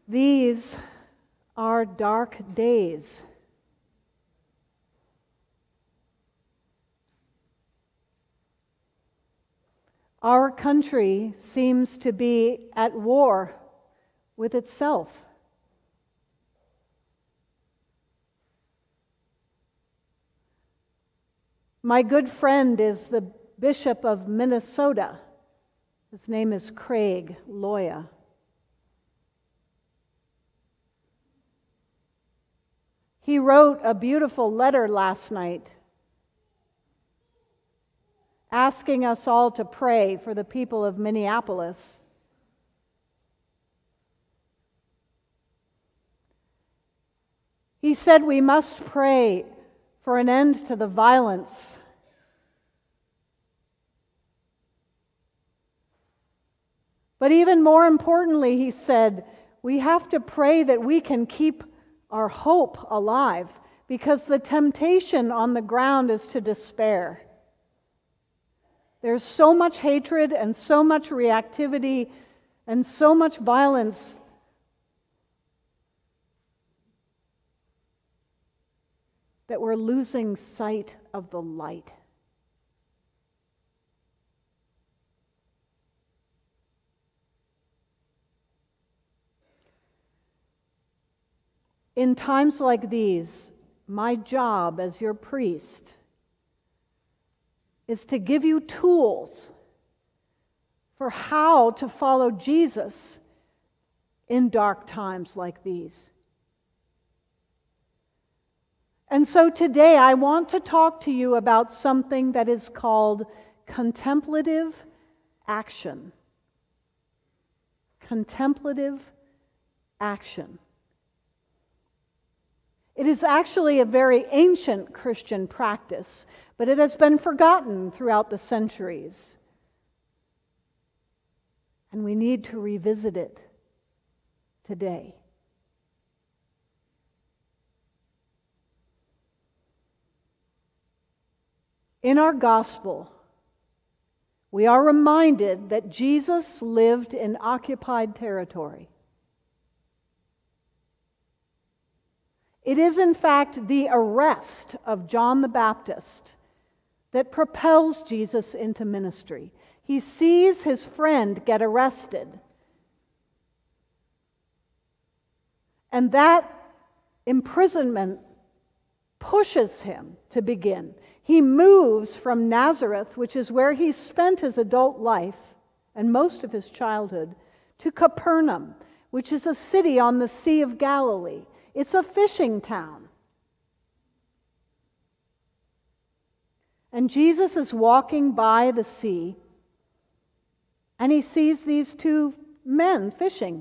These are dark days. Our country seems to be at war with itself. My good friend is the Bishop of Minnesota. His name is Craig Loya. He wrote a beautiful letter last night asking us all to pray for the people of Minneapolis. He said we must pray for an end to the violence. But even more importantly, he said, we have to pray that we can keep our hope alive, because the temptation on the ground is to despair. There's so much hatred and so much reactivity and so much violence that we're losing sight of the light. In times like these, my job as your priest is to give you tools for how to follow Jesus in dark times like these. And so today I want to talk to you about something that is called contemplative action. Contemplative action. It is actually a very ancient Christian practice, but it has been forgotten throughout the centuries. And we need to revisit it today. In our gospel, we are reminded that Jesus lived in occupied territory. It is, in fact, the arrest of John the Baptist that propels Jesus into ministry. He sees his friend get arrested, and that imprisonment pushes him to begin. He moves from Nazareth, which is where he spent his adult life and most of his childhood, to Capernaum, which is a city on the Sea of Galilee. It's a fishing town. And Jesus is walking by the sea, and he sees these two men fishing.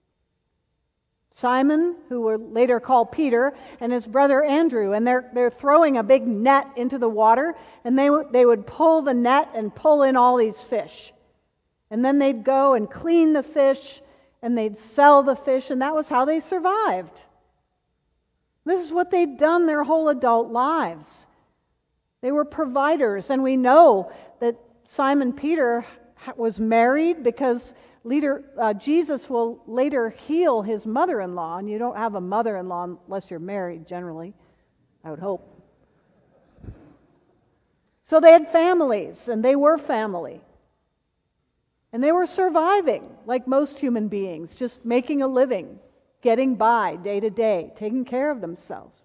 Simon, who will later call Peter, and his brother Andrew, and they're throwing a big net into the water, and they would pull the net and pull in all these fish. And then they'd go and clean the fish, and they'd sell the fish, and that was how they survived. This is what they'd done their whole adult lives. They were providers, and we know that Simon Peter was married because Jesus will later heal his mother-in-law, and you don't have a mother-in-law unless you're married, generally, I would hope. So they had families, and they were family. And they were surviving like most human beings, just making a living, getting by day to day, taking care of themselves.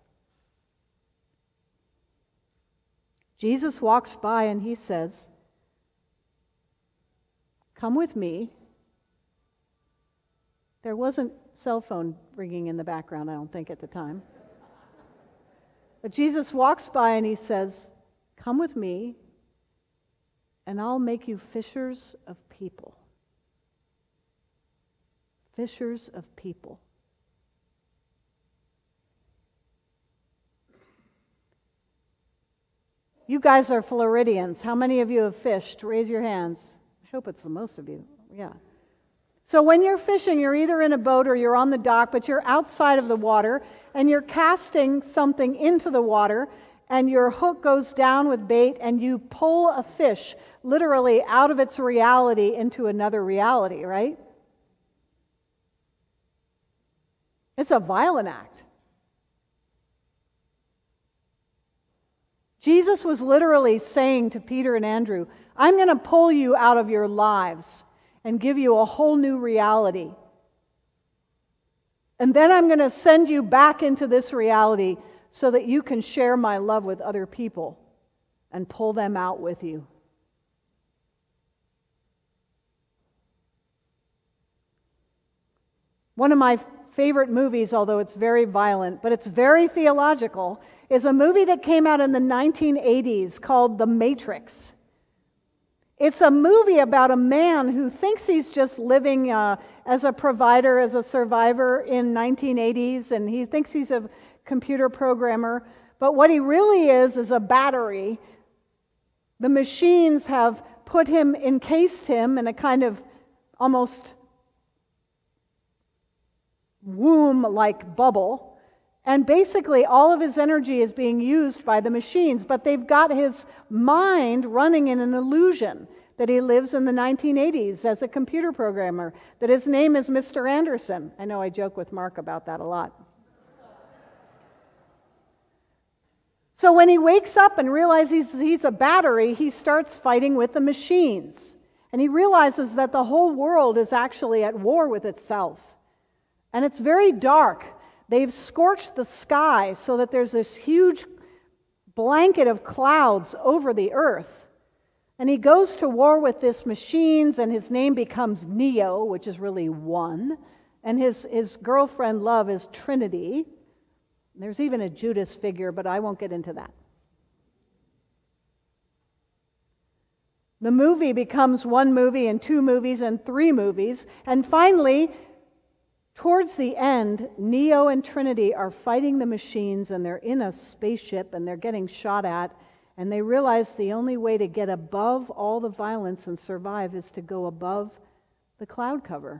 Jesus walks by and he says, "Come with me." There wasn't cell phone ringing in the background, I don't think, at the time. But Jesus walks by and he says, "Come with me, and I'll make you fishers of people." Fishers of people. You guys are Floridians. How many of you have fished? Raise your hands. I hope it's the most of you. Yeah. So when you're fishing, you're either in a boat or you're on the dock, but you're outside of the water, and you're casting something into the water, and your hook goes down with bait, and you pull a fish literally out of its reality into another reality, right? It's a violent act. Jesus was literally saying to Peter and Andrew, I'm going to pull you out of your lives and give you a whole new reality. And then I'm going to send you back into this reality so that you can share my love with other people and pull them out with you. One of my favorite movies, although it's very violent, but it's very theological, is a movie that came out in the 1980s called The Matrix. It's a movie about a man who thinks he's just living as a provider, as a survivor in 1980s, and he thinks he's a computer programmer, but what he really is a battery. The machines have encased him in a kind of almost womb-like bubble, and basically all of his energy is being used by the machines, but they've got his mind running in an illusion that he lives in the 1980s as a computer programmer, that his name is Mr. Anderson. I know I joke with Mark about that a lot. So when he wakes up and realizes he's a battery, he starts fighting with the machines. And he realizes that the whole world is actually at war with itself. And it's very dark. They've scorched the sky so that there's this huge blanket of clouds over the earth. And he goes to war with these machines, and his name becomes Neo, which is really one. And his girlfriend, Love, is Trinity. There's even a Judas figure, but I won't get into that. The movie becomes one movie and two movies and three movies. And finally, towards the end, Neo and Trinity are fighting the machines, and they're in a spaceship, and they're getting shot at, and they realize the only way to get above all the violence and survive is to go above the cloud cover.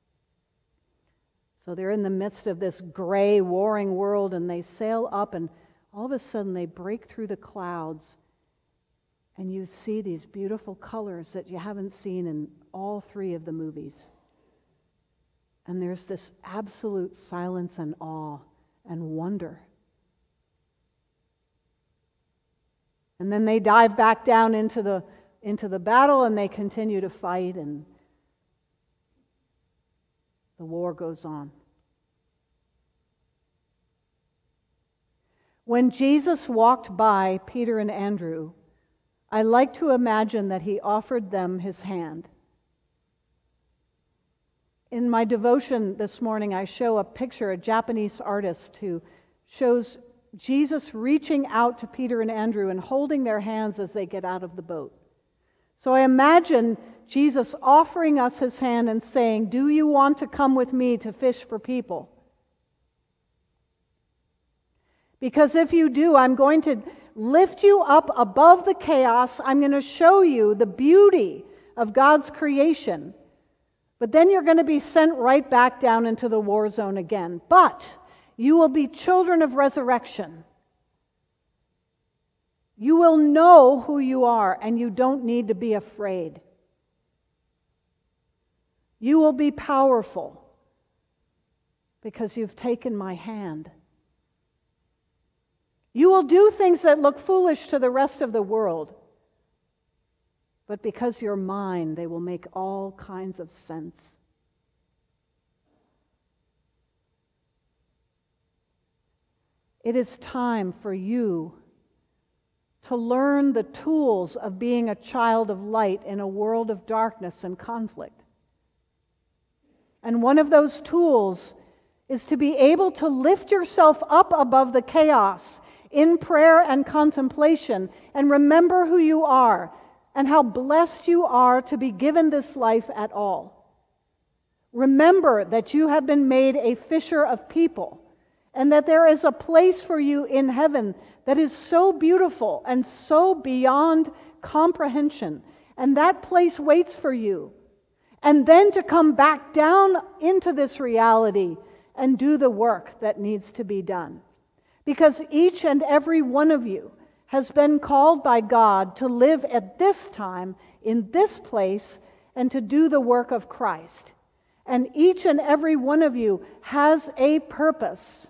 So they're in the midst of this gray, warring world, and they sail up, and all of a sudden they break through the clouds, and you see these beautiful colors that you haven't seen in all three of the movies. And there's this absolute silence and awe and wonder. And then they dive back down into the battle, and they continue to fight, and the war goes on. When Jesus walked by Peter and Andrew, I like to imagine that he offered them his hand. In my devotion this morning, I show a picture, a Japanese artist who shows Jesus reaching out to Peter and Andrew and holding their hands as they get out of the boat. So I imagine Jesus offering us his hand and saying, "Do you want to come with me to fish for people? Because if you do, I'm going to lift you up above the chaos. I'm going to show you the beauty of God's creation. But then you're going to be sent right back down into the war zone again. But you will be children of resurrection. You will know who you are, and you don't need to be afraid. You will be powerful because you've taken my hand. You will do things that look foolish to the rest of the world, but because you're mine, they will make all kinds of sense." It is time for you to learn the tools of being a child of light in a world of darkness and conflict. And one of those tools is to be able to lift yourself up above the chaos in prayer and contemplation, and remember who you are and how blessed you are to be given this life at all. Remember that you have been made a fisher of people, and that there is a place for you in heaven that is so beautiful and so beyond comprehension, and that place waits for you. And then to come back down into this reality and do the work that needs to be done. Because each and every one of you has been called by God to live at this time, in this place, and to do the work of Christ. And each and every one of you has a purpose.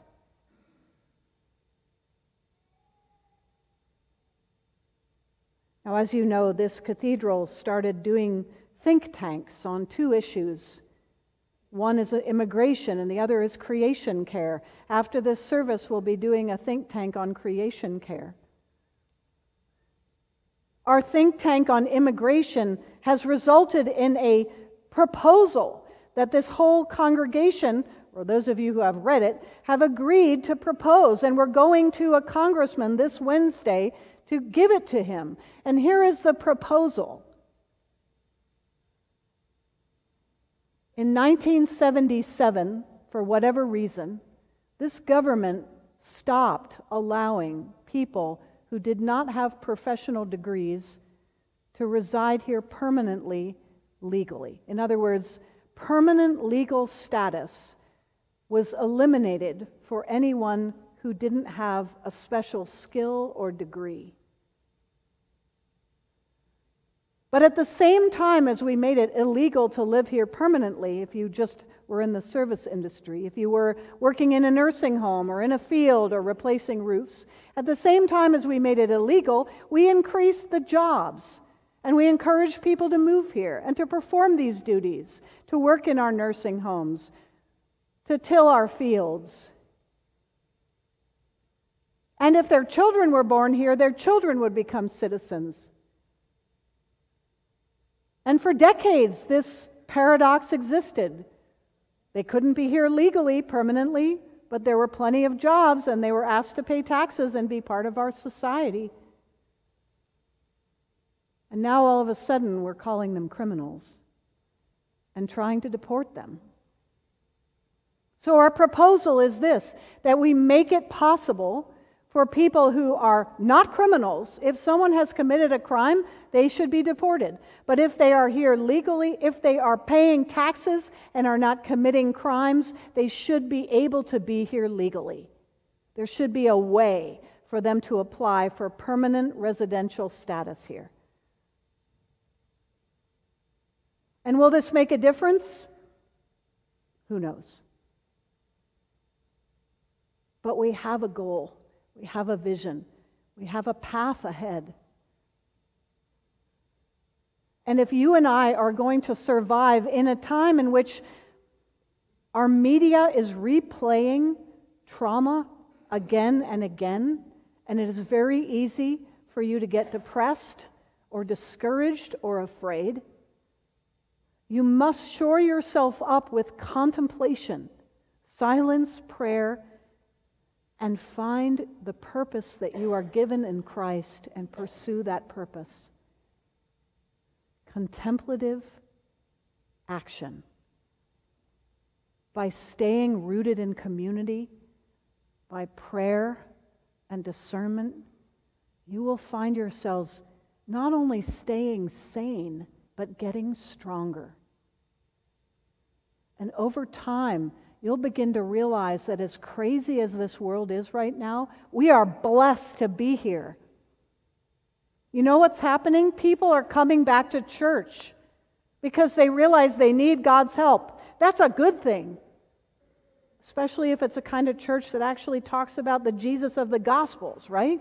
Now, as you know, this cathedral started doing think tanks on two issues. One is immigration and the other is creation care. After this service, we'll be doing a think tank on creation care. Our think tank on immigration has resulted in a proposal that this whole congregation, or those of you who have read it, have agreed to propose. And we're going to a congressman this Wednesday to give it to him. And here is the proposal. In 1977, for whatever reason, this government stopped allowing people who did not have professional degrees to reside here permanently legally. In other words, permanent legal status was eliminated for anyone who didn't have a special skill or degree. But at the same time as we made it illegal to live here permanently, if you just were in the service industry, if you were working in a nursing home or in a field or replacing roofs, at the same time as we made it illegal, we increased the jobs. And we encouraged people to move here and to perform these duties, to work in our nursing homes, to till our fields. And if their children were born here, their children would become citizens. And for decades, this paradox existed. They couldn't be here legally, permanently, but there were plenty of jobs, and they were asked to pay taxes and be part of our society. And now all of a sudden, we're calling them criminals and trying to deport them. So our proposal is this, that we make it possible for people who are not criminals. If someone has committed a crime, they should be deported. But if they are here legally, if they are paying taxes and are not committing crimes, they should be able to be here legally. There should be a way for them to apply for permanent residential status here. And will this make a difference? Who knows? But we have a goal. We have a vision. We have a path ahead. And if you and I are going to survive in a time in which our media is replaying trauma again and again, and it is very easy for you to get depressed or discouraged or afraid, you must shore yourself up with contemplation, silence, prayer, and find the purpose that you are given in Christ and pursue that purpose. Contemplative action. By staying rooted in community, by prayer and discernment, you will find yourselves not only staying sane, but getting stronger. And over time, you'll begin to realize that as crazy as this world is right now, we are blessed to be here. You know what's happening? People are coming back to church because they realize they need God's help. That's a good thing, especially if it's a kind of church that actually talks about the Jesus of the Gospels, right?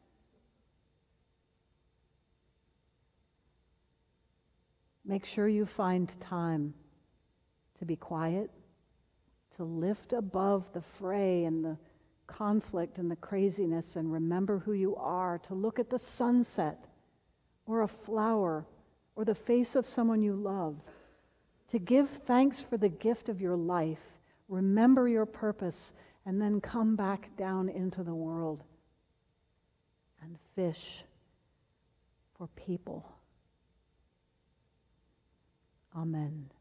Make sure you find time to be quiet, to lift above the fray and the conflict and the craziness and remember who you are, to look at the sunset or a flower or the face of someone you love, to give thanks for the gift of your life, remember your purpose, and then come back down into the world and fish for people. Amen.